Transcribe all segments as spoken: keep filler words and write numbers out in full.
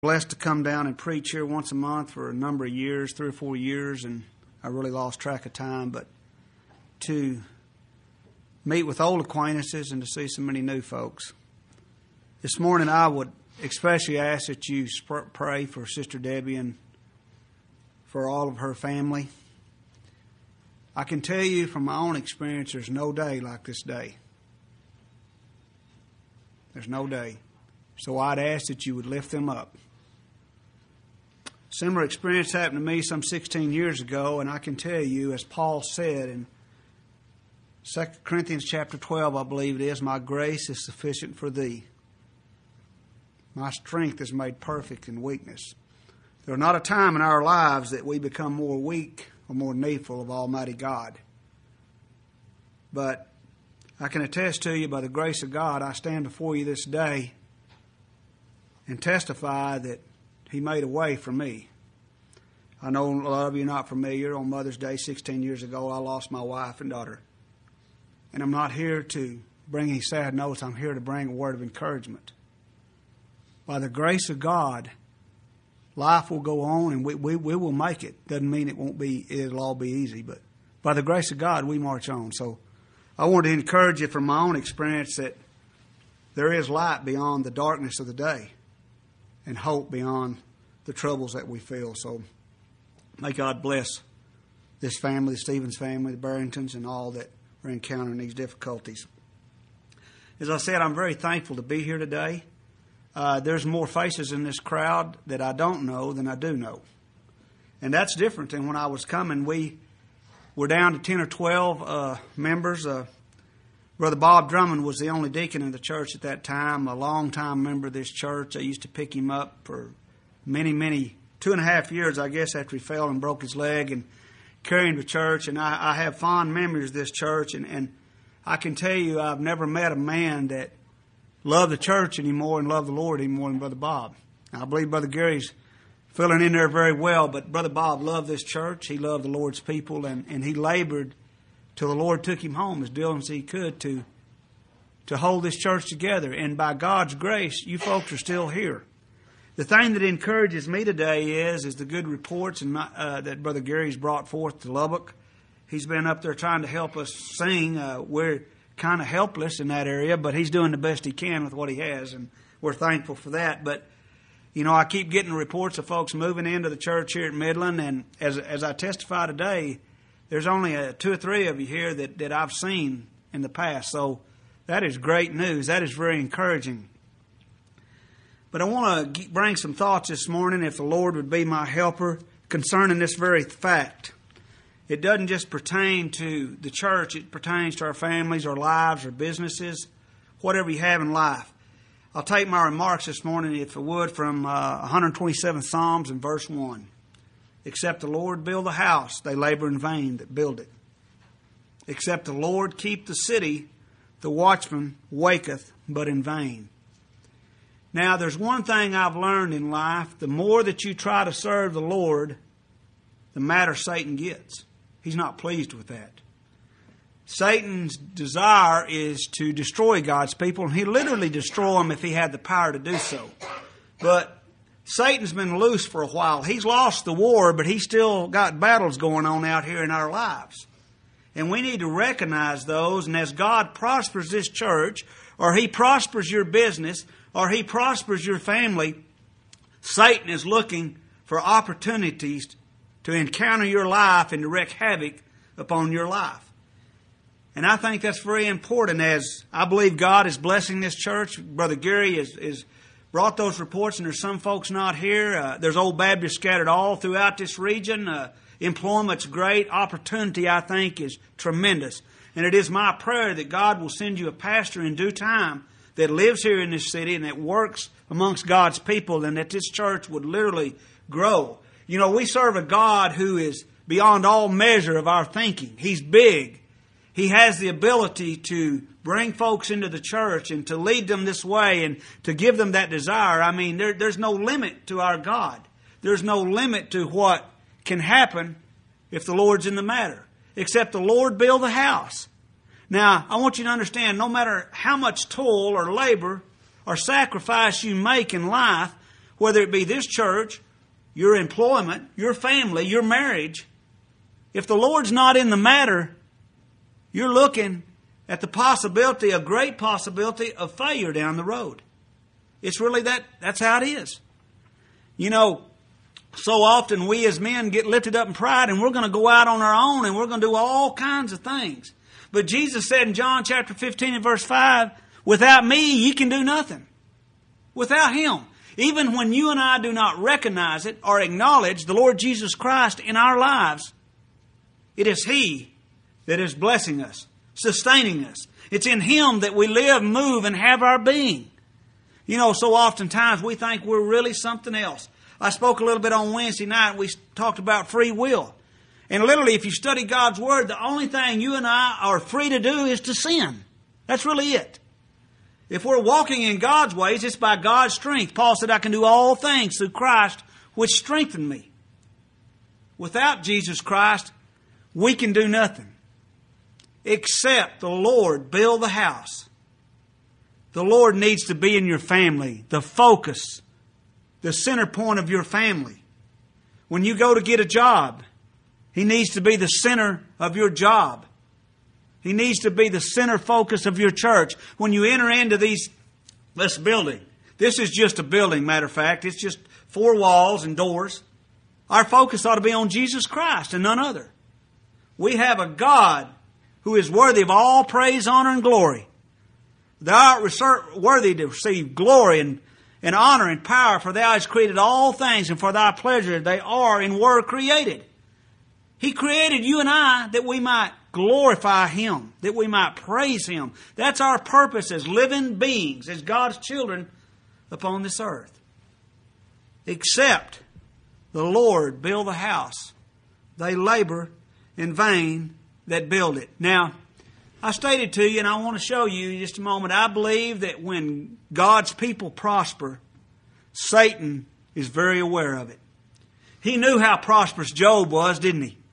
Blessed to come down and preach here once a month for a number of years, three or four years, and I really lost track of time. But to meet with old acquaintances and to see so many new folks. This morning I would especially ask that you pray for Sister Debbie and for all of her family. I can tell you from my own experience, there's no day like this day. There's no day. So I'd ask that you would lift them up. Similar experience happened to me some sixteen years ago, and I can tell you, as Paul said in Second Corinthians chapter twelve, I believe it is, my grace is sufficient for thee. My strength is made perfect in weakness. There's not a time in our lives that we become more weak or more needful of Almighty God. But I can attest to you, by the grace of God, I stand before you this day and testify that He made a way for me. I know a lot of you are not familiar. On Mother's Day sixteen years ago, I lost my wife and daughter. And I'm not here to bring any sad notes. I'm here to bring a word of encouragement. By the grace of God, life will go on and we, we, we will make it. Doesn't mean it won't be, it'll all be easy. But by the grace of God, we march on. So I want to encourage you from my own experience that there is light beyond the darkness of the day, and hope beyond the troubles that we feel. So may God bless this family, the Stevens family, the Barringtons, and all that are encountering these difficulties. As I said, I'm very thankful to be here today. Uh, there's more faces in this crowd that I don't know than I do know. And that's different than when I was coming. We were down to ten or twelve uh, members. Uh, Brother Bob Drummond was the only deacon in the church at that time, a long-time member of this church. I used to pick him up for many, many, two and a half years, I guess, after he fell and broke his leg, and carry him to church. And I, I have fond memories of this church, and, and I can tell you I've never met a man that loved the church anymore and loved the Lord any more than Brother Bob. Now, I believe Brother Gary's filling in there very well, but Brother Bob loved this church. He loved the Lord's people, and, and he labored till the Lord took him home as diligently as he could to, to hold this church together. And by God's grace, you folks are still here. The thing that encourages me today is, is the good reports and uh, that Brother Gary's brought forth to Lubbock. He's been up there trying to help us sing. Uh, we're kind of helpless in that area, but he's doing the best he can with what he has, and we're thankful for that. But, you know, I keep getting reports of folks moving into the church here at Midland, and as as I testify today, there's only a, two or three of you here that, that I've seen in the past. So that is great news. That is very encouraging. But I want to bring some thoughts this morning, if the Lord would be my helper, concerning this very fact. It doesn't just pertain to the church. It pertains to our families, our lives, our businesses, whatever you have in life. I'll take my remarks this morning, if I would, from uh, one hundred twenty-seventh Psalms and verse one. Except the Lord build the house, they labor in vain that build it. Except the Lord keep the city, the watchman waketh but in vain. Now, there's one thing I've learned in life. The more that you try to serve the Lord, the madder Satan gets. He's not pleased with that. Satan's desire is to destroy God's people, and he'd literally destroy them if he had the power to do so. But Satan's been loose for a while. He's lost the war, but he's still got battles going on out here in our lives. And we need to recognize those, and as God prospers this church, or He prospers your business, or He prospers your family, Satan is looking for opportunities to encounter your life and to wreak havoc upon your life. And I think that's very important, as I believe God is blessing this church. Brother Gary is, is brought those reports, and there's some folks not here. Uh, there's Old Baptists scattered all throughout this region. Uh, employment's great. Opportunity, I think, is tremendous. And it is my prayer that God will send you a pastor in due time that lives here in this city and that works amongst God's people, and that this church would literally grow. You know, we serve a God who is beyond all measure of our thinking. He's big. He has the ability to bring folks into the church and to lead them this way and to give them that desire. I mean, there, there's no limit to our God. There's no limit to what can happen if the Lord's in the matter. Except the Lord build the house. Now, I want you to understand, no matter how much toil or labor or sacrifice you make in life, whether it be this church, your employment, your family, your marriage, if the Lord's not in the matter, you're looking at the possibility, a great possibility of failure down the road. It's really that, that's how it is. You know, so often we as men get lifted up in pride and we're going to go out on our own and we're going to do all kinds of things. But Jesus said in John chapter fifteen and verse five, without me, ye can do nothing. Without Him. Even when you and I do not recognize it or acknowledge the Lord Jesus Christ in our lives, it is He that is blessing us, sustaining us. It's in Him that we live, move, and have our being. You know, so oftentimes we think we're really something else. I spoke a little bit on Wednesday night. We talked about free will. And literally, if you study God's Word, the only thing you and I are free to do is to sin. That's really it. If we're walking in God's ways, it's by God's strength. Paul said, I can do all things through Christ, which strengthen me. Without Jesus Christ, we can do nothing. Except the Lord build the house. The Lord needs to be in your family, the focus, the center point of your family. When you go to get a job, He needs to be the center of your job. He needs to be the center focus of your church. When you enter into these, this building, this is just a building, matter of fact. It's just four walls and doors. Our focus ought to be on Jesus Christ and none other. We have a God who is worthy of all praise, honor, and glory. Thou art worthy to receive glory and, and honor and power, for Thou hast created all things, and for Thy pleasure they are and were created. He created you and I that we might glorify Him, that we might praise Him. That's our purpose as living beings, as God's children upon this earth. Except the Lord build the house, they labor in vain that build it. Now, I stated to you, and I want to show you in just a moment, I believe that when God's people prosper, Satan is very aware of it. He knew how prosperous Job was, didn't he?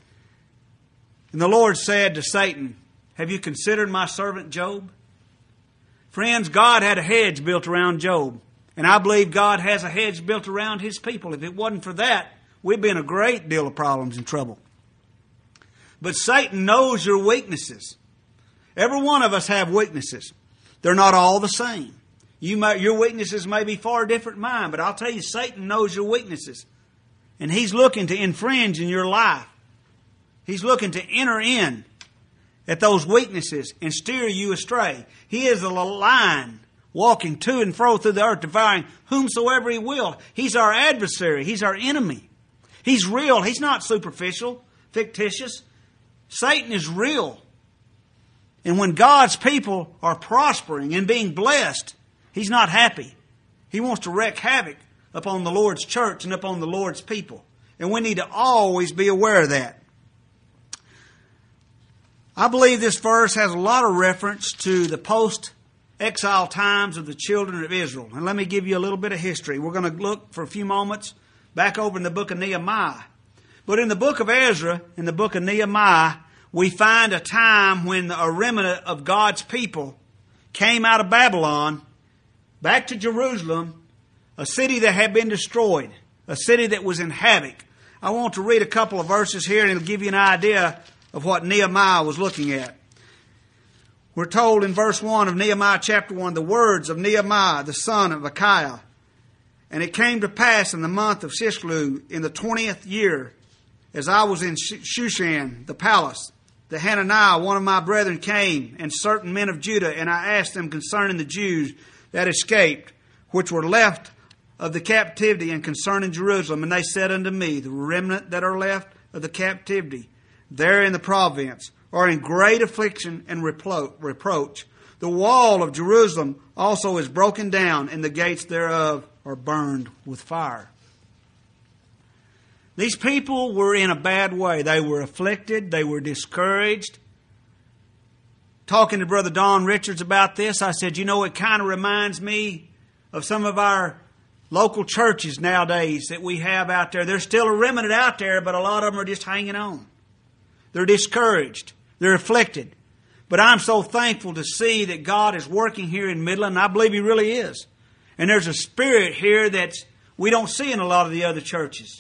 And the Lord said to Satan, have you considered my servant Job? Friends, God had a hedge built around Job. And I believe God has a hedge built around His people. If it wasn't for that, we'd be in a great deal of problems and trouble. But Satan knows your weaknesses. Every one of us have weaknesses. They're not all the same. You may, your weaknesses may be far different than mine, but I'll tell you, Satan knows your weaknesses. And he's looking to infringe in your life. He's looking to enter in at those weaknesses and steer you astray. He is a lion walking to and fro through the earth, devouring whomsoever he will. He's our adversary. He's our enemy. He's real. He's not superficial, fictitious. Satan is real. And when God's people are prospering and being blessed, he's not happy. He wants to wreak havoc upon the Lord's church and upon the Lord's people. And we need to always be aware of that. I believe this verse has a lot of reference to the post-exile times of the children of Israel. And let me give you a little bit of history. We're going to look for a few moments back over in the book of Nehemiah. But in the book of Ezra, in the book of Nehemiah, we find a time when a remnant of God's people came out of Babylon back to Jerusalem, a city that had been destroyed, a city that was in havoc. I want to read a couple of verses here and it'll give you an idea of what Nehemiah was looking at. We're told in verse one of Nehemiah chapter one, the words of Nehemiah, the son of Achiah. And it came to pass in the month of Shisleu, in the twentieth year, as I was in Shushan, the palace, that Hananiah, one of my brethren, came, and certain men of Judah, and I asked them concerning the Jews that escaped, which were left of the captivity, and concerning Jerusalem. And they said unto me, the remnant that are left of the captivity, there in the province, are in great affliction and repro- reproach. The wall of Jerusalem also is broken down, and the gates thereof are burned with fire. These people were in a bad way. They were afflicted. They were discouraged. Talking to Brother Don Richards about this, I said, you know, it kind of reminds me of some of our local churches nowadays that we have out there. There's still a remnant out there, but a lot of them are just hanging on. They're discouraged. They're afflicted. But I'm so thankful to see that God is working here in Midland. I believe He really is. And there's a spirit here that's we don't see in a lot of the other churches.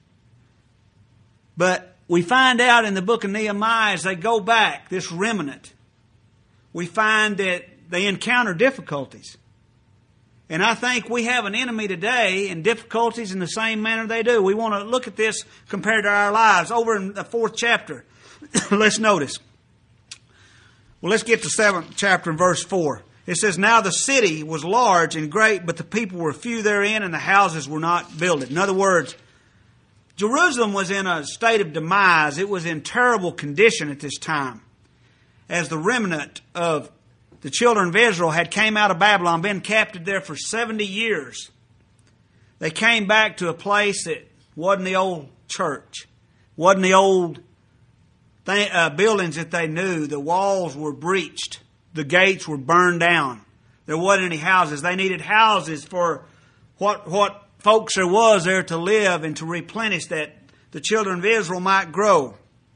But we find out in the book of Nehemiah, as they go back, this remnant, we find that they encounter difficulties. And I think we have an enemy today and difficulties in the same manner they do. We want to look at this compared to our lives. Over in the fourth chapter, let's notice. Well, let's get to seventh chapter and verse four. It says, "Now the city was large and great, but the people were few therein, and the houses were not builded." In other words, Jerusalem was in a state of demise. It was in terrible condition at this time, as the remnant of the children of Israel had came out of Babylon, been captive there for seventy years. They came back to a place that wasn't the old church, wasn't the old th- uh, buildings that they knew. The walls were breached. The gates were burned down. There wasn't any houses. They needed houses for what, what folks there was there to live and to replenish, that the children of Israel might grow.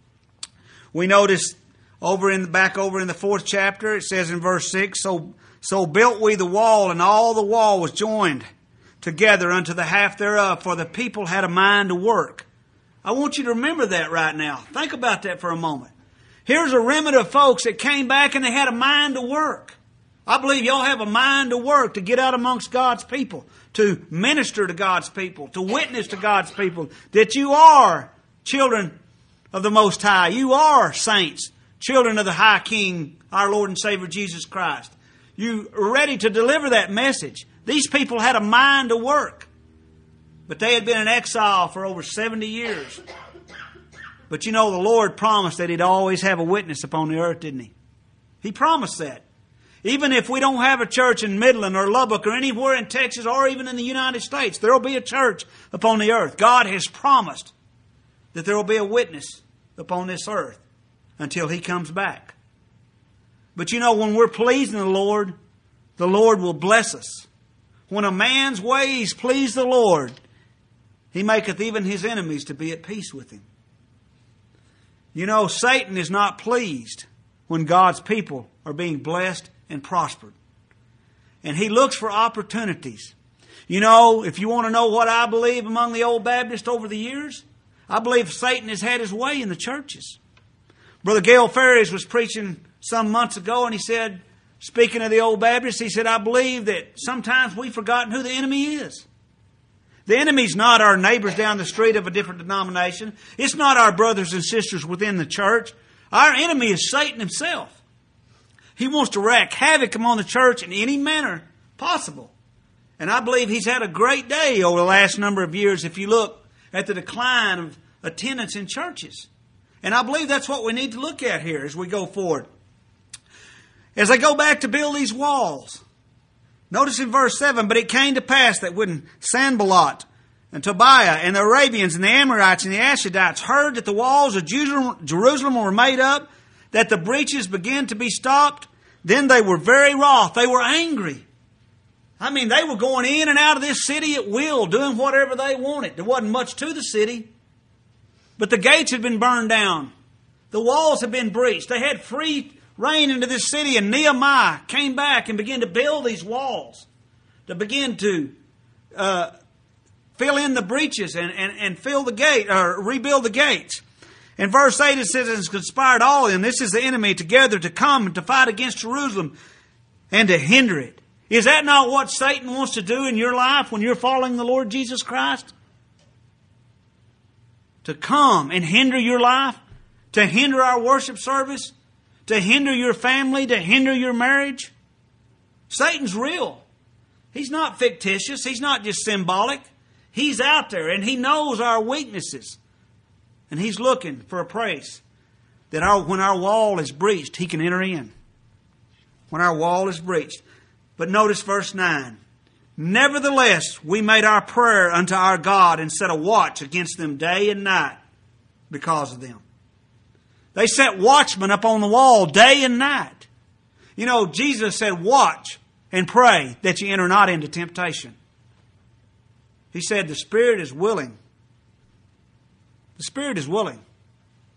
We notice Over in the back over in the fourth chapter, it says in verse six, so, so built we the wall, and all the wall was joined together unto the half thereof, for the people had a mind to work. I want you to remember that right now. Think about that for a moment. Here's a remnant of folks that came back and they had a mind to work. I believe y'all have a mind to work, to get out amongst God's people, to minister to God's people, to witness to God's people, that you are children of the Most High. You are saints, children of the High King, our Lord and Savior Jesus Christ. You are ready to deliver that message. These people had a mind to work. But they had been in exile for over seventy years. But you know, the Lord promised that He'd always have a witness upon the earth, didn't He? He promised that. Even if we don't have a church in Midland or Lubbock or anywhere in Texas or even in the United States, there will be a church upon the earth. God has promised that there will be a witness upon this earth until He comes back. But you know, when we're pleasing the Lord, the Lord will bless us. When a man's ways please the Lord, He maketh even his enemies to be at peace with him. You know, Satan is not pleased when God's people are being blessed and prospered. And he looks for opportunities. You know, if you want to know what I believe among the old Baptists over the years, I believe Satan has had his way in the churches. Brother Gail Ferris was preaching some months ago, and he said, speaking of the old Baptists, he said, I believe that sometimes we've forgotten who the enemy is. The enemy's not our neighbors down the street of a different denomination. It's not our brothers and sisters within the church. Our enemy is Satan himself. He wants to wreak havoc among the church in any manner possible. And I believe he's had a great day over the last number of years if you look at the decline of attendance in churches. And I believe that's what we need to look at here as we go forward. As they go back to build these walls, notice in verse seven, but it came to pass that when Sanballat and Tobiah and the Arabians and the Amorites and the Ashdodites heard that the walls of Jerusalem were made up, that the breaches began to be stopped, then they were very wroth. They were angry. I mean, they were going in and out of this city at will, doing whatever they wanted. There wasn't much to the city. But the gates had been burned down. The walls had been breached. They had free reign into this city, and Nehemiah came back and began to build these walls, to begin to uh, fill in the breaches and, and, and fill the gate, or rebuild the gates. In verse eight it says, and conspired all of them, this is the enemy, together to come and to fight against Jerusalem and to hinder it. Is that not what Satan wants to do in your life when you're following the Lord Jesus Christ? To come and hinder your life, to hinder our worship service, to hinder your family, to hinder your marriage. Satan's real. He's not fictitious. He's not just symbolic. He's out there and he knows our weaknesses. And he's looking for a place that our, when our wall is breached, he can enter in. When our wall is breached. But notice verse nine. Nevertheless, we made our prayer unto our God and set a watch against them day and night because of them. They set watchmen up on the wall day and night. You know, Jesus said, watch and pray that you enter not into temptation. He said, the spirit is willing. The spirit is willing,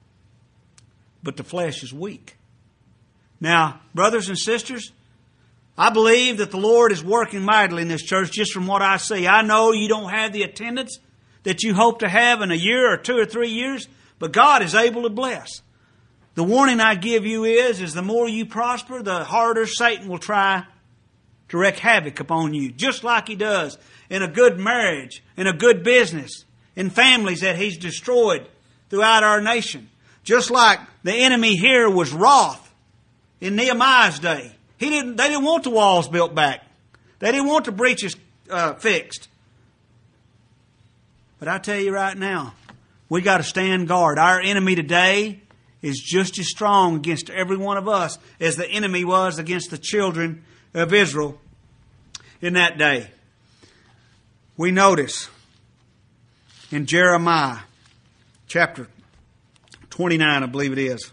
but the flesh is weak. Now, brothers and sisters, I believe that the Lord is working mightily in this church just from what I see. I know you don't have the attendance that you hope to have in a year or two or three years, but God is able to bless. The warning I give you is, is the more you prosper, the harder Satan will try to wreak havoc upon you, just like he does in a good marriage, in a good business, in families that he's destroyed throughout our nation. Just like the enemy here was wroth in Nehemiah's day. He didn't, they didn't want the walls built back. They didn't want the breaches uh, fixed. But I tell you right now, we got to stand guard. Our enemy today is just as strong against every one of us as the enemy was against the children of Israel in that day. We notice in Jeremiah chapter twenty-nine, I believe it is,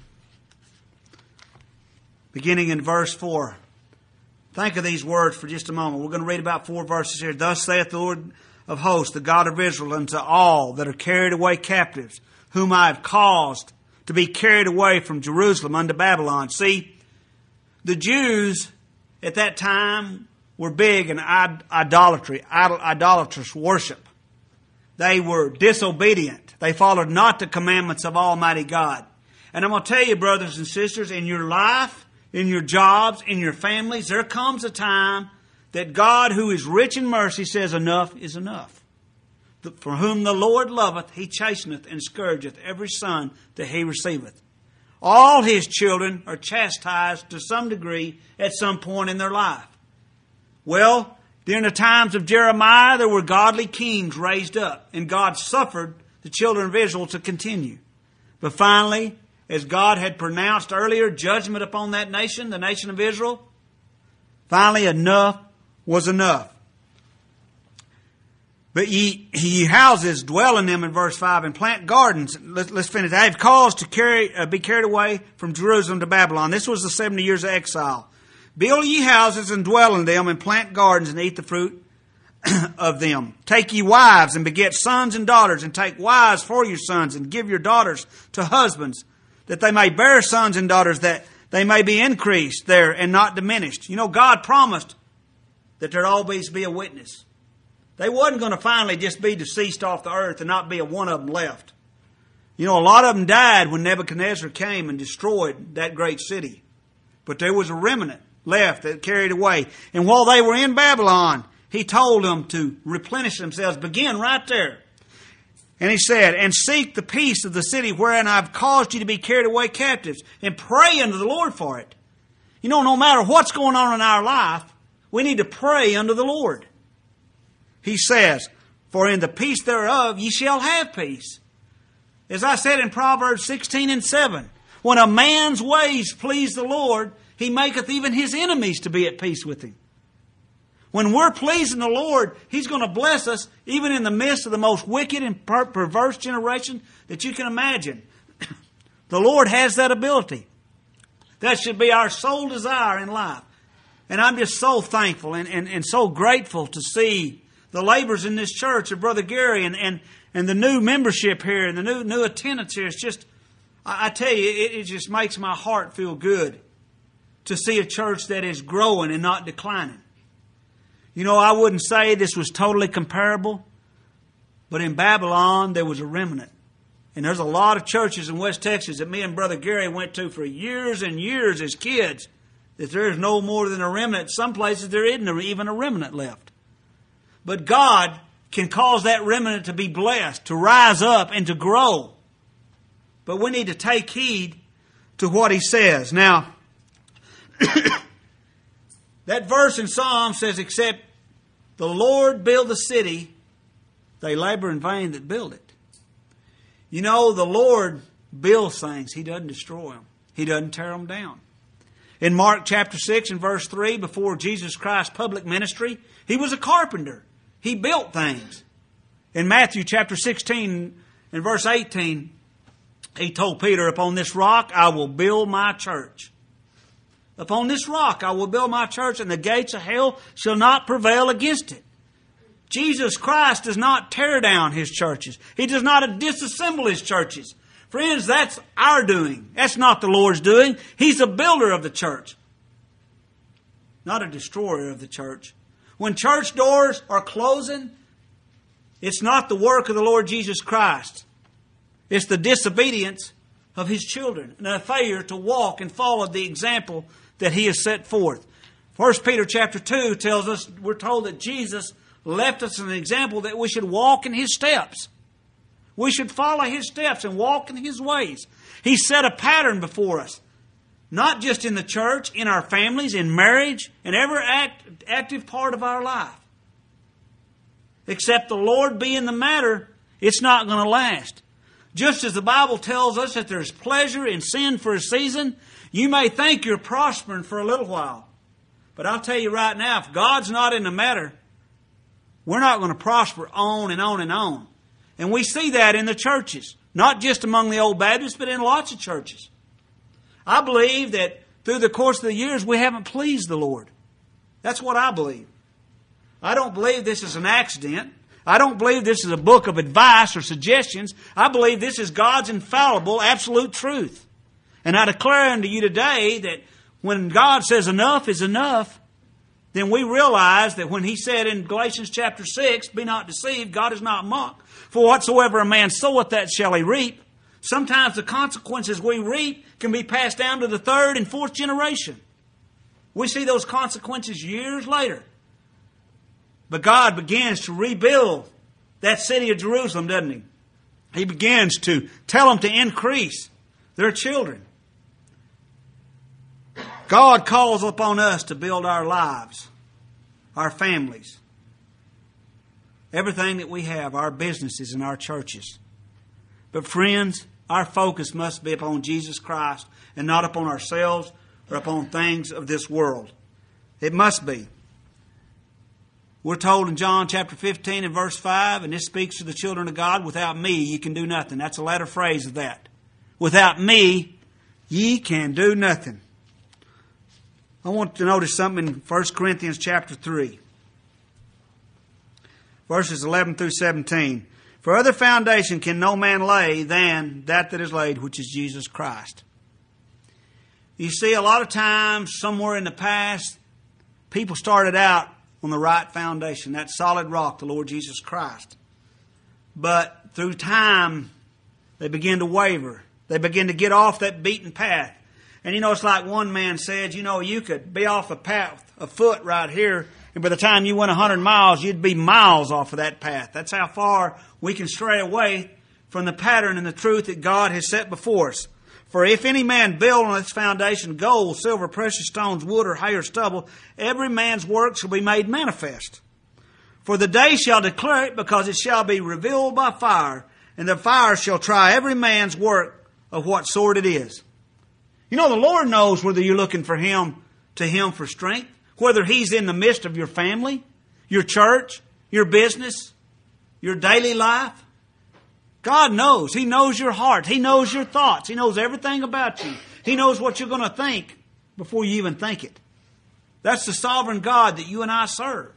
beginning in verse four. Think of these words for just a moment. We're going to read about four verses here. Thus saith the Lord of hosts, the God of Israel, unto all that are carried away captives, whom I have caused to be carried away from Jerusalem unto Babylon. See, the Jews at that time were big in idolatry, idol, idolatrous worship. They were disobedient. They followed not the commandments of Almighty God. And I'm going to tell you, brothers and sisters, in your life, in your jobs, in your families, there comes a time that God, who is rich in mercy, says enough is enough. For whom the Lord loveth, He chasteneth and scourgeth every son that He receiveth. All His children are chastised to some degree at some point in their life. Well, during the times of Jeremiah, there were godly kings raised up, and God suffered the children of Israel to continue. But finally, as God had pronounced earlier judgment upon that nation, the nation of Israel, finally enough was enough. But ye, ye houses, dwell in them in verse five, and plant gardens. Let's, let's finish. I have caused to carry, uh, be carried away from Jerusalem to Babylon. This was the seventy years of exile. Build ye houses and dwell in them, and plant gardens and eat the fruit of them. Take ye wives and beget sons and daughters, and take wives for your sons, and give your daughters to husbands, that they may bear sons and daughters, that they may be increased there and not diminished. You know, God promised that there'd always be a witness. They wasn't going to finally just be deceased off the earth and not be a one of them left. You know, a lot of them died when Nebuchadnezzar came and destroyed that great city. But there was a remnant left that carried away. And while they were in Babylon, He told them to replenish themselves. Begin right there. And He said, and seek the peace of the city wherein I've caused you to be carried away captives, and pray unto the Lord for it. You know, no matter what's going on in our life, we need to pray unto the Lord. He says, for in the peace thereof ye shall have peace. As I said in Proverbs sixteen and seven, when a man's ways please the Lord, He maketh even his enemies to be at peace with him. When we're pleasing the Lord, He's going to bless us even in the midst of the most wicked and per- perverse generation that you can imagine. The Lord has that ability. That should be our sole desire in life. And I'm just so thankful and, and, and so grateful to see the labors in this church of Brother Gary and, and, and the new membership here and the new new attendance here. It's just, I, I tell you, it, it just makes my heart feel good to see a church that is growing and not declining. You know, I wouldn't say this was totally comparable, but in Babylon there was a remnant. And there's a lot of churches in West Texas that me and Brother Gary went to for years and years as kids, that there's no more than a remnant. Some places there isn't even a remnant left. But God can cause that remnant to be blessed, to rise up and to grow. But we need to take heed to what He says. Now, that verse in Psalm says, except the Lord build the city, they labor in vain that build it. You know, the Lord builds things. He doesn't destroy them. He doesn't tear them down. In Mark chapter six and verse three, before Jesus Christ's public ministry, He was a carpenter. He built things. In Matthew chapter sixteen and verse eighteen, He told Peter, upon this rock I will build my church. Upon this rock I will build my church, and the gates of hell shall not prevail against it. Jesus Christ does not tear down His churches. He does not disassemble His churches. Friends, that's our doing. That's not the Lord's doing. He's the builder of the church. not a destroyer of the church. When church doors are closing, it's not the work of the Lord Jesus Christ. It's the disobedience of His children and a failure to walk and follow the example that He has set forth. First Peter chapter two tells us, we're told that Jesus left us an example that we should walk in His steps. We should follow His steps and walk in His ways. He set a pattern before us, not just in the church, in our families, in marriage, in every act, active part of our life. Except the Lord be in the matter, it's not going to last. Just as the Bible tells us that there's pleasure in sin for a season, you may think you're prospering for a little while. But I'll tell you right now, if God's not in the matter, we're not going to prosper on and on and on. And we see that in the churches, not just among the old Baptists, but in lots of churches. I believe that through the course of the years, we haven't pleased the Lord. That's what I believe. I don't believe this is an accident. I don't believe this is a book of advice or suggestions. I believe this is God's infallible, absolute truth. And I declare unto you today that when God says enough is enough, then we realize that when He said in Galatians chapter six, be not deceived, God is not mocked. For whatsoever a man soweth, that shall he reap. Sometimes the consequences we reap can be passed down to the third and fourth generation. We see those consequences years later. But God begins to rebuild that city of Jerusalem, doesn't He? He begins to tell them to increase their children. God calls upon us to build our lives, our families, everything that we have, our businesses and our churches. But friends, our focus must be upon Jesus Christ and not upon ourselves or upon things of this world. It must be. We're told in John chapter fifteen and verse five, and this speaks to the children of God, without me ye can do nothing. That's a latter phrase of that. Without me ye can do nothing. I want to notice something in First Corinthians chapter three. Verses eleven through seventeen. For other foundation can no man lay than that that is laid, which is Jesus Christ. You see, a lot of times, somewhere in the past, people started out on the right foundation, that solid rock, the Lord Jesus Christ. But through time, they begin to waver. They begin to get off that beaten path. And you know, it's like one man said, you know, you could be off a path, a foot right here, and by the time you went one hundred miles, you'd be miles off of that path. That's how far we can stray away from the pattern and the truth that God has set before us. For if any man build on its foundation gold, silver, precious stones, wood, or hay, or stubble, every man's work shall be made manifest. For the day shall declare it, because it shall be revealed by fire, and the fire shall try every man's work of what sort it is. You know, the Lord knows whether you're looking for Him, to Him for strength, whether He's in the midst of your family, your church, your business, your daily life. God knows. He knows your heart. He knows your thoughts. He knows everything about you. He knows what you're going to think before you even think it. That's the sovereign God that you and I serve.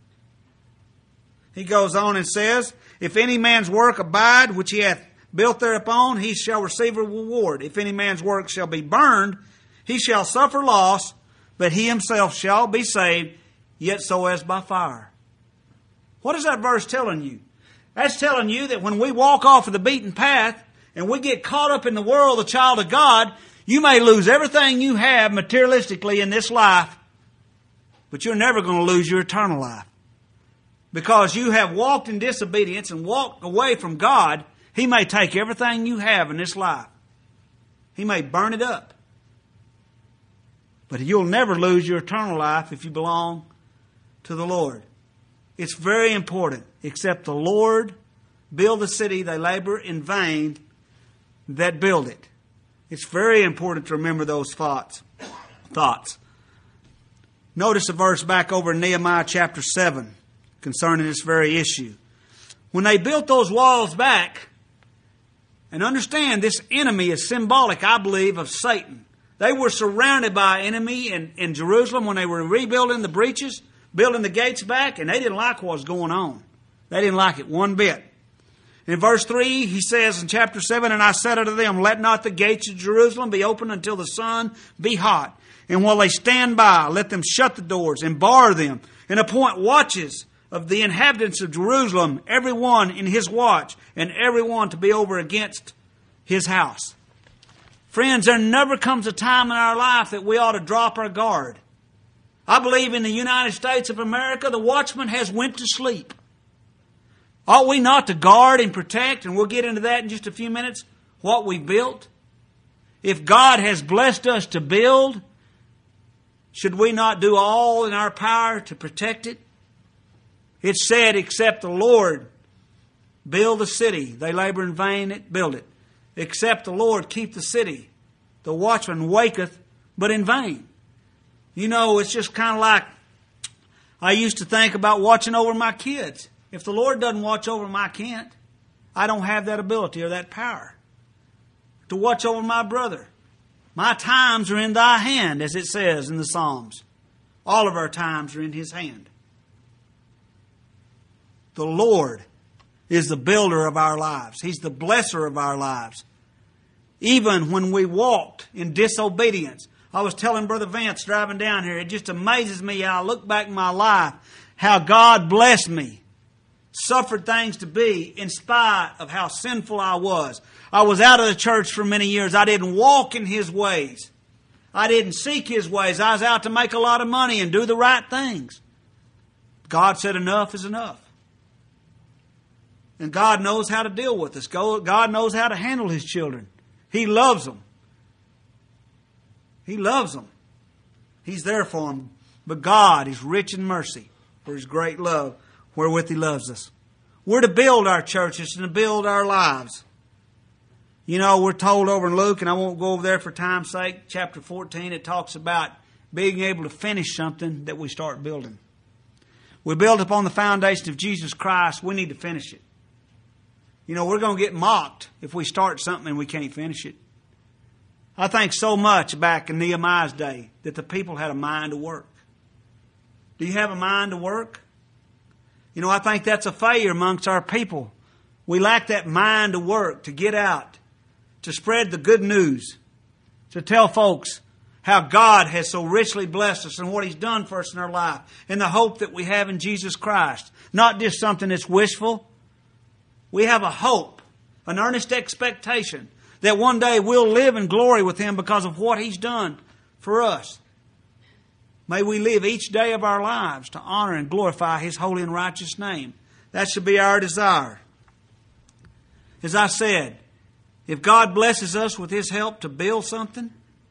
He goes on and says, if any man's work abide, which he hath built thereupon, he shall receive a reward. If any man's work shall be burned, he shall suffer loss, but he himself shall be saved, yet so as by fire. What is that verse telling you? That's telling you that when we walk off of the beaten path and we get caught up in the world, the child of God, you may lose everything you have materialistically in this life, but you're never going to lose your eternal life. Because you have walked in disobedience and walked away from God, He may take everything you have in this life. He may burn it up. But you'll never lose your eternal life if you belong to the Lord. It's very important. Except the Lord build the city, they labor in vain that build it. It's very important to remember those thoughts. Thoughts. Notice a verse back over in Nehemiah chapter seven concerning this very issue. When they built those walls back, and understand this enemy is symbolic, I believe, of Satan. They were surrounded by enemy in, in Jerusalem when they were rebuilding the breaches, building the gates back, and they didn't like what was going on. They didn't like it one bit. In verse three, he says in chapter seven, And I said unto them, Let not the gates of Jerusalem be open until the sun be hot. And while they stand by, let them shut the doors and bar them, and appoint watches of the inhabitants of Jerusalem, every one in his watch, and every one to be over against his house. Friends, there never comes a time in our life that we ought to drop our guard. I believe in the United States of America, the watchman has went to sleep. Ought we not to guard and protect, and we'll get into that in just a few minutes, what we built? If God has blessed us to build, should we not do all in our power to protect it? It's said, except the Lord build the city, they labor in vain that build it. Except the Lord keep the city, the watchman waketh, but in vain. You know, it's just kind of like I used to think about watching over my kids. If the Lord doesn't watch over them, I can't. I don't have that ability or that power to watch over my brother. My times are in thy hand, as it says in the Psalms. All of our times are in his hand. The Lord is the builder of our lives. He's the blesser of our lives. Even when we walked in disobedience. I was telling Brother Vance driving down here, it just amazes me how I look back in my life, how God blessed me. Suffered things to be in spite of how sinful I was. I was out of the church for many years. I didn't walk in His ways. I didn't seek His ways. I was out to make a lot of money and do the right things. God said enough is enough. And God knows how to deal with us. God knows how to handle His children. He loves them. He loves them. He's there for them. But God is rich in mercy for His great love wherewith He loves us. We're to build our churches and to build our lives. You know, we're told over in Luke, and I won't go over there for time's sake, chapter fourteen, it talks about being able to finish something that we start building. We build upon the foundation of Jesus Christ, we need to finish it. You know, we're going to get mocked if we start something and we can't finish it. I think so much back in Nehemiah's day that the people had a mind to work. Do you have a mind to work? You know, I think that's a failure amongst our people. We lack that mind to work, to get out, to spread the good news, to tell folks how God has so richly blessed us and what He's done for us in our life, and the hope that we have in Jesus Christ. Not just something that's wishful. We have a hope, an earnest expectation that one day we'll live in glory with Him because of what He's done for us. May we live each day of our lives to honor and glorify His holy and righteous name. That should be our desire. As I said, if God blesses us with His help to build something,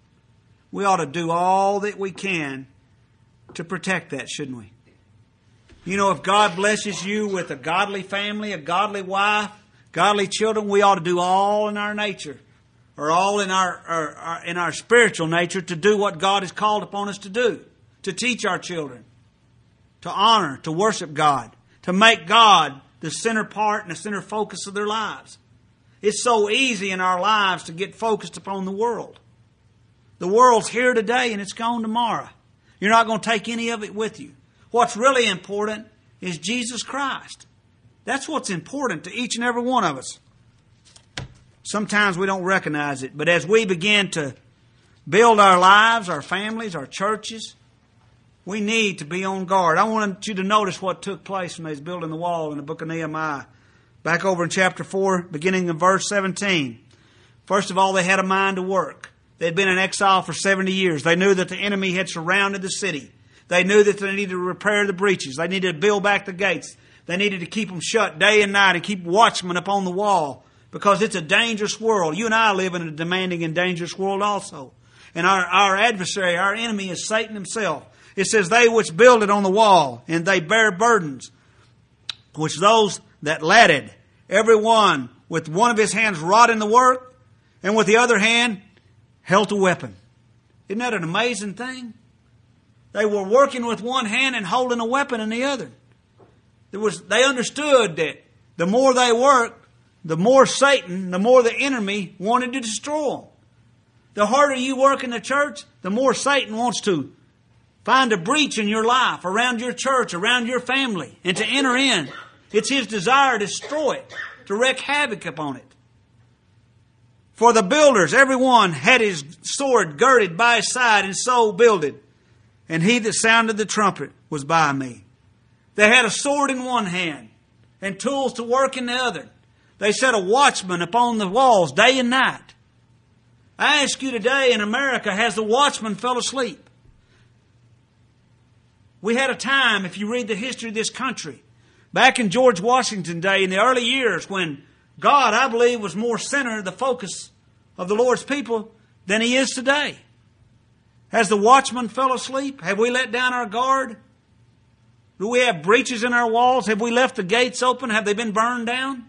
we ought to do all that we can to protect that, shouldn't we? You know, if God blesses you with a godly family, a godly wife, godly children, we ought to do all in our nature, or all in our, our, our in our spiritual nature, to do what God has called upon us to do. To teach our children, to honor, to worship God, to make God the center part and the center focus of their lives. It's so easy in our lives to get focused upon the world. The world's here today and it's gone tomorrow. You're not going to take any of it with you. What's really important is Jesus Christ. That's what's important to each and every one of us. Sometimes we don't recognize it, but as we begin to build our lives, our families, our churches, we need to be on guard. I wanted you to notice what took place when they was building the wall in the book of Nehemiah. Back over in chapter four, beginning in verse seventeen. First of all, they had a mind to work. They had been in exile for seventy years. They knew that the enemy had surrounded the city. They knew that they needed to repair the breaches. They needed to build back the gates. They needed to keep them shut day and night and keep watchmen upon the wall, because it's a dangerous world. You and I live in a demanding and dangerous world also. And our, our adversary, our enemy, is Satan himself. It says, they which build it on the wall, and they bear burdens, which those that ladded, every one with one of his hands wrought in the work, and with the other hand held a weapon. Isn't that an amazing thing? They were working with one hand and holding a weapon in the other. There was, they understood that the more they worked, the more Satan, the more the enemy wanted to destroy them. The harder you work in the church, the more Satan wants to find a breach in your life, around your church, around your family, and to enter in. It's his desire to destroy it, to wreak havoc upon it. For the builders, every one had his sword girded by his side, and so builded. And he that sounded the trumpet was by me. They had a sword in one hand, and tools to work in the other. They set a watchman upon the walls day and night. I ask you today, in America, has the watchman fell asleep? We had a time, if you read the history of this country, back in George Washington Day, in the early years, when God, I believe, was more center, the focus of the Lord's people than He is today. Has the watchman fell asleep? Have we let down our guard? Do we have breaches in our walls? Have we left the gates open? Have they been burned down?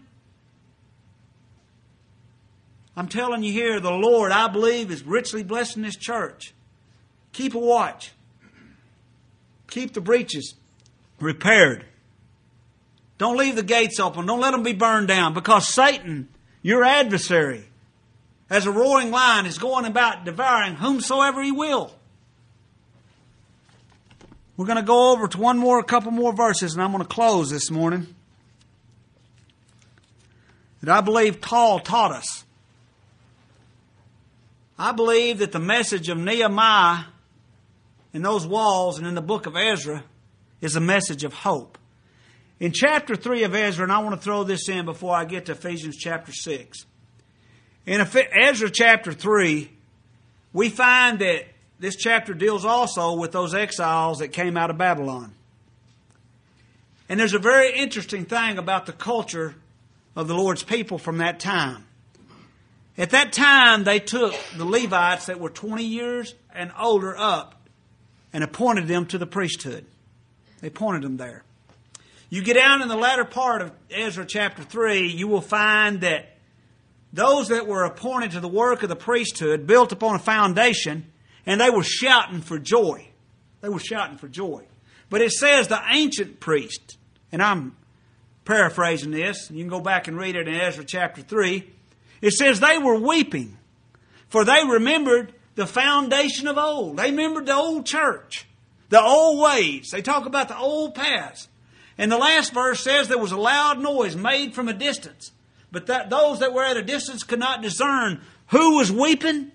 I'm telling you here, the Lord, I believe, is richly blessing this church. Keep a watch. Keep the breaches repaired. Don't leave the gates open. Don't let them be burned down, because Satan, your adversary, as a roaring lion, is going about devouring whomsoever he will. We're going to go over to one more, a couple more verses, and I'm going to close this morning. That I believe Paul taught us. I believe that the message of Nehemiah in those walls and in the book of Ezra is a message of hope. In chapter three of Ezra, and I want to throw this in before I get to Ephesians chapter six. In Ezra chapter three, we find that this chapter deals also with those exiles that came out of Babylon. And there's a very interesting thing about the culture of the Lord's people from that time. At that time, they took the Levites that were twenty years and older up and appointed them to the priesthood. They appointed them there. You get down in the latter part of Ezra chapter three, you will find that those that were appointed to the work of the priesthood built upon a foundation, and they were shouting for joy. They were shouting for joy. But it says the ancient priest, and I'm paraphrasing this, and you can go back and read it in Ezra chapter three. It says they were weeping, for they remembered the foundation of old. They remembered the old church, the old ways. They talk about the old paths. And the last verse says there was a loud noise made from a distance, but that those that were at a distance could not discern who was weeping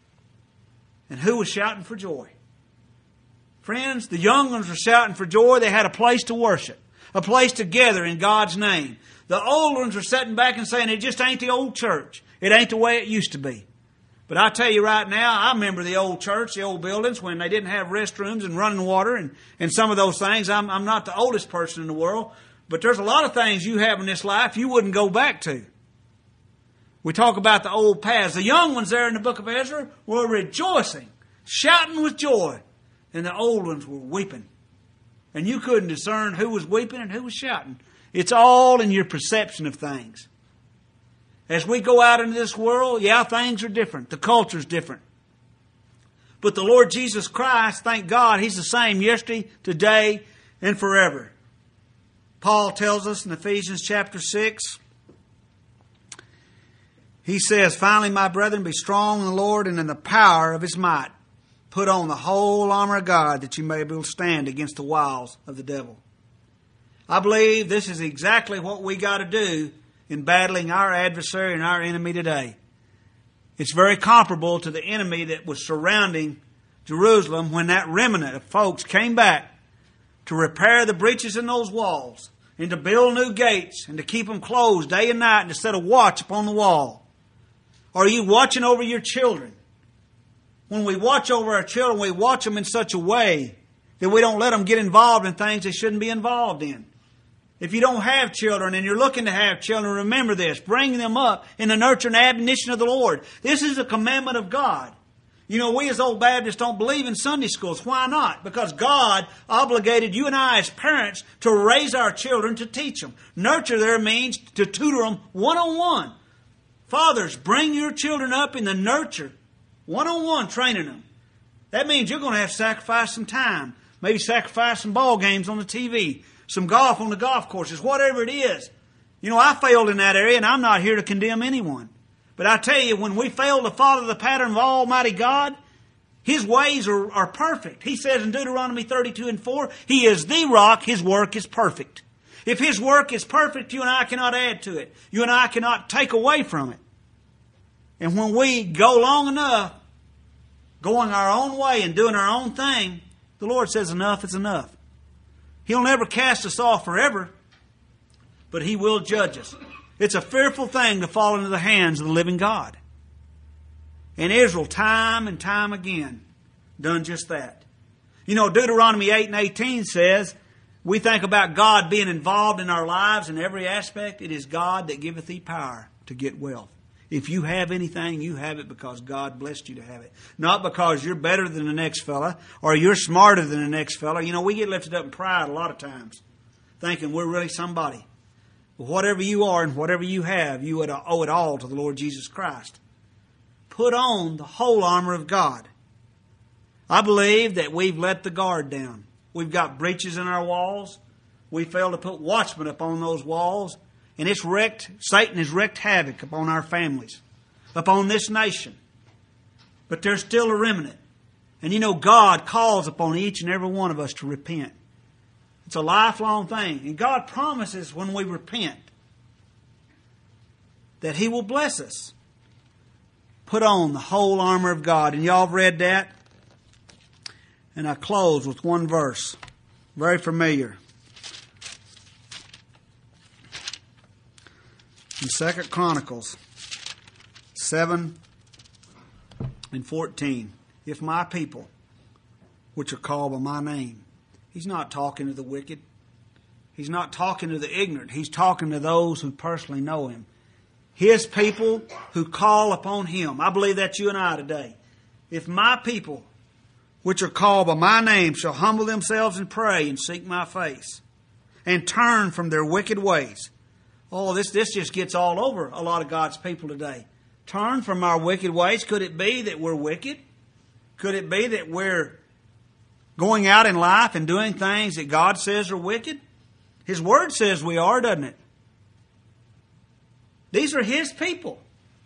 and who was shouting for joy. Friends, the young ones were shouting for joy. They had a place to worship, a place to gather in God's name. The old ones were sitting back and saying, it just ain't the old church. It ain't the way it used to be. But I tell you right now, I remember the old church, the old buildings, when they didn't have restrooms and running water and, and some of those things. I'm, I'm not the oldest person in the world, but there's a lot of things you have in this life you wouldn't go back to. We talk about the old paths. The young ones there in the book of Ezra were rejoicing, shouting with joy, and the old ones were weeping. And you couldn't discern who was weeping and who was shouting. It's all in your perception of things. As we go out into this world, yeah, things are different. The culture's different. But the Lord Jesus Christ, thank God, He's the same yesterday, today, and forever. Paul tells us in Ephesians chapter six, he says, finally, my brethren, be strong in the Lord and in the power of His might. Put on the whole armor of God that you may be able to stand against the wiles of the devil. I believe this is exactly what we got to do in battling our adversary and our enemy today. It's very comparable to the enemy that was surrounding Jerusalem when that remnant of folks came back to repair the breaches in those walls and to build new gates and to keep them closed day and night and to set a watch upon the wall. Are you watching over your children? When we watch over our children, we watch them in such a way that we don't let them get involved in things they shouldn't be involved in. If you don't have children and you're looking to have children, remember this. Bring them up in the nurture and admonition of the Lord. This is a commandment of God. You know, we as old Baptists don't believe in Sunday schools. Why not? Because God obligated you and I as parents to raise our children to teach them. Nurture there means to tutor them one-on-one. Fathers, bring your children up in the nurture, one-on-one training them. That means you're going to have to sacrifice some time. Maybe sacrifice some ball games on the T V. Some golf on the golf courses, whatever it is. You know, I failed in that area, and I'm not here to condemn anyone. But I tell you, when we fail to follow the pattern of Almighty God, His ways are, are perfect. He says in Deuteronomy thirty-two and four, He is the rock, His work is perfect. If His work is perfect, you and I cannot add to it. You and I cannot take away from it. And when we go long enough, going our own way and doing our own thing, the Lord says enough is enough. He'll never cast us off forever, but He will judge us. It's a fearful thing to fall into the hands of the living God. And Israel, time and time again, done just that. You know, Deuteronomy eight and eighteen says, we think about God being involved in our lives in every aspect. It is God that giveth thee power to get wealth. If you have anything, you have it because God blessed you to have it. Not because you're better than the next fella or you're smarter than the next fella. You know, we get lifted up in pride a lot of times, thinking we're really somebody. But whatever you are and whatever you have, you owe it all to the Lord Jesus Christ. Put on the whole armor of God. I believe that we've let the guard down. We've got breaches in our walls. We failed to put watchmen upon those walls. And it's wreaked, Satan has wreaked havoc upon our families, upon this nation. But there's still a remnant. And you know, God calls upon each and every one of us to repent. It's a lifelong thing. And God promises when we repent that He will bless us. Put on the whole armor of God. And y'all have read that. And I close with one verse. Very familiar. In Second Chronicles seven and fourteen. If my people, which are called by my name. He's not talking to the wicked. He's not talking to the ignorant. He's talking to those who personally know Him. His people who call upon Him. I believe that's you and I today. If my people, which are called by my name, shall humble themselves and pray and seek my face and turn from their wicked ways. Oh, this, this just gets all over a lot of God's people today. Turn from our wicked ways. Could it be that we're wicked? Could it be that we're going out in life and doing things that God says are wicked? His Word says we are, doesn't it? These are His people.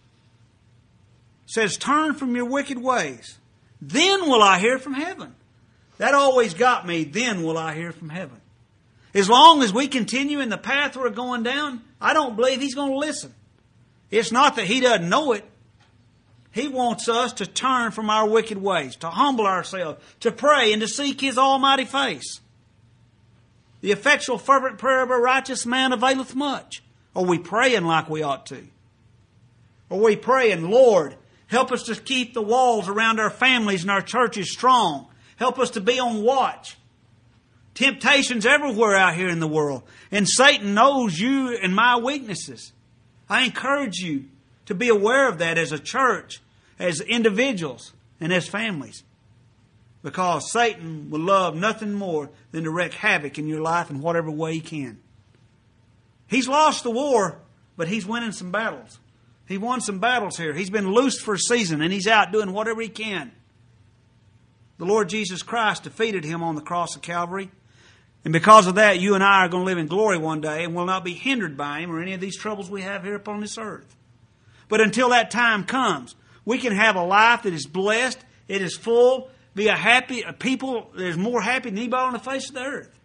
It says, turn from your wicked ways. Then will I hear from heaven. That always got me. Then will I hear from heaven. As long as we continue in the path we're going down, I don't believe He's going to listen. It's not that He doesn't know it. He wants us to turn from our wicked ways, to humble ourselves, to pray and to seek His almighty face. The effectual fervent prayer of a righteous man availeth much. Are we praying like we ought to? Are we praying, Lord, help us to keep the walls around our families and our churches strong. Help us to be on watch. Temptations everywhere out here in the world. And Satan knows you and my weaknesses. I encourage you to be aware of that as a church, as individuals, and as families. Because Satan will love nothing more than to wreak havoc in your life in whatever way he can. He's lost the war, but he's winning some battles. He won some battles here. He's been loosed for a season, and he's out doing whatever he can. The Lord Jesus Christ defeated him on the cross of Calvary. And because of that, you and I are going to live in glory one day and will not be hindered by Him or any of these troubles we have here upon this earth. But until that time comes, we can have a life that is blessed, it is full, be a happy a people that is more happy than anybody on the face of the earth.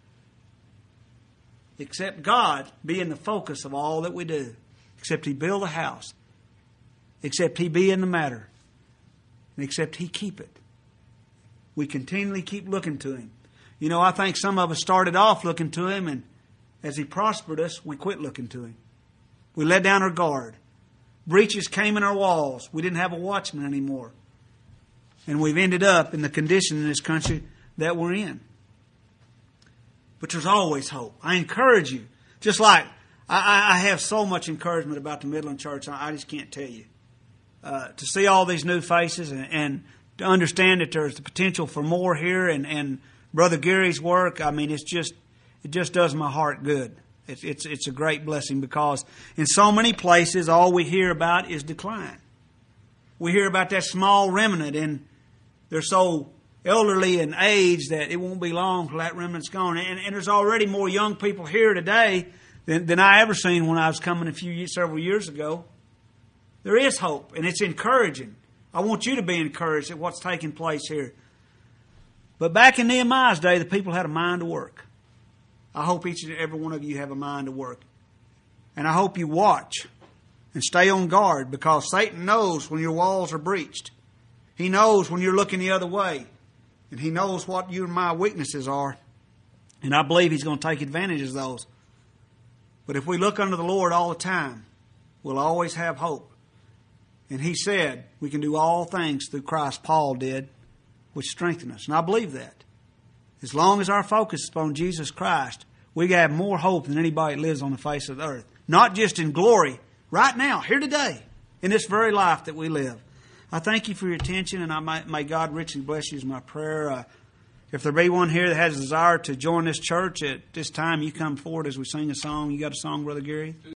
Except God being the focus of all that we do. Except He build a house. Except He be in the matter. And except He keep it. We continually keep looking to Him. You know, I think some of us started off looking to Him, and as He prospered us, we quit looking to Him. We let down our guard. Breaches came in our walls. We didn't have a watchman anymore. And we've ended up in the condition in this country that we're in. But there's always hope. I encourage you. Just like I, I have so much encouragement about the Midland Church, I just can't tell you. Uh, to see all these new faces and, and to understand that there's the potential for more here, and, and Brother Gary's work, I mean, it's just it just does my heart good. It's it's it's a great blessing, because in so many places all we hear about is decline. We hear about that small remnant, and they're so elderly in age that it won't be long till that remnant's gone. And, and there's already more young people here today than, than I ever seen when I was coming a few years, several years ago. There is hope, and it's encouraging. I want you to be encouraged at what's taking place here. But back in Nehemiah's day, the people had a mind to work. I hope each and every one of you have a mind to work. And I hope you watch and stay on guard, because Satan knows when your walls are breached. He knows when you're looking the other way. And he knows what you and my weaknesses are. And I believe he's going to take advantage of those. But if we look unto the Lord all the time, we'll always have hope. And he said we can do all things through Christ, Paul did, which strengthen us. And I believe that. As long as our focus is upon Jesus Christ, we have more hope than anybody that lives on the face of the earth. Not just in glory, right now, here today, in this very life that we live. I thank you for your attention, and I may, may God richly bless you is my prayer. Uh, if there be one here that has a desire to join this church at this time, you come forward as we sing a song. You got a song, Brother Gary?